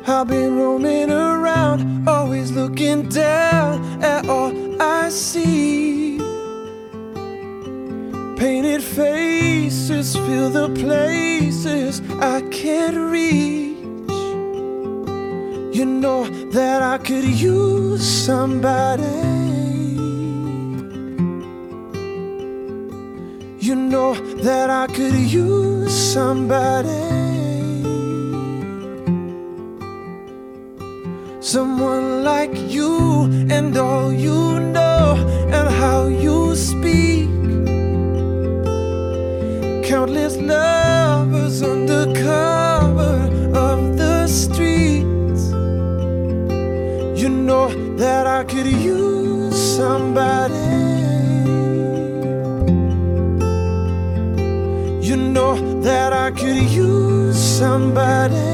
I've been roaming around, always looking down at all I see. Painted faces fill the places I can't reach. You know that I could use somebody. You know that I could use somebody. Someone like you and all you know and how you speak. Countless lovers under cover of the streets. You know that I could use somebody. You know that I could use somebody.